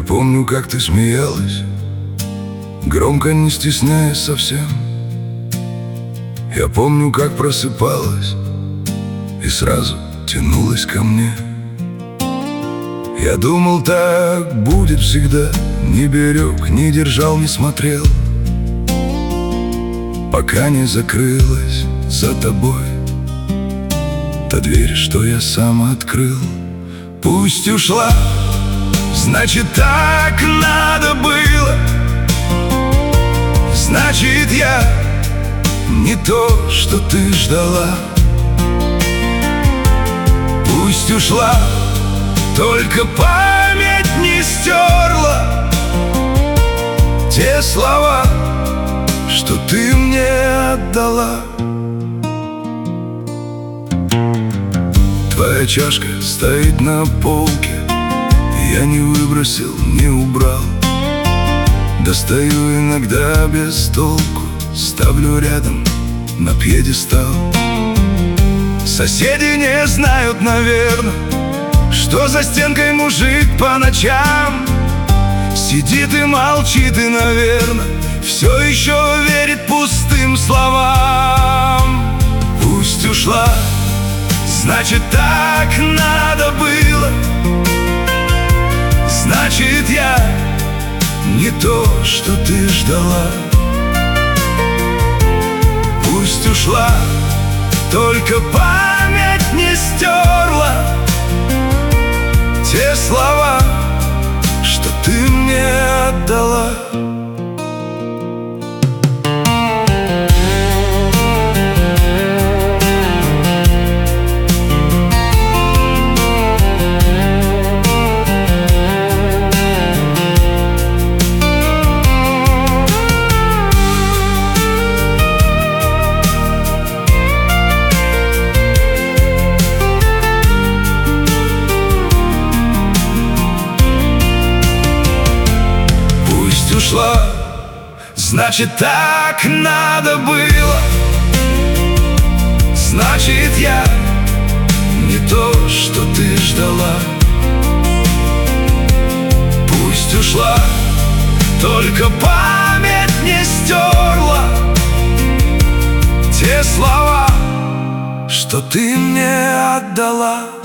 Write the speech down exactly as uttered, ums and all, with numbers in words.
помню, как ты смеялась, громко, не стесняясь совсем. Я помню, как просыпалась и сразу тянулась ко мне. Я думал, так будет всегда, не берег, не держал, не смотрел, пока не закрылась за тобой та дверь, что я сам открыл. Пусть ушла, значит, так надо было. Значит, я не то, что ты ждала. Пусть ушла, только память не стерла те слова, что ты мне отдала. Твоя чашка стоит на полке, я не выбросил, не убрал. Достаю иногда без толку, ставлю рядом на пьедестал. Соседи не знают, наверное, что за стенкой мужик по ночам сидит и молчит, и, наверное, все еще верит пустым словам. Пусть ушла, значит, так надо было. Значит, я не то, что ты ждала. Пусть ушла, только память не стерла те слова, что ты мне отдала. Ушла, значит, так надо было. Значит, я не то, что ты ждала. Пусть ушла, только память не стерла те слова, что ты мне отдала.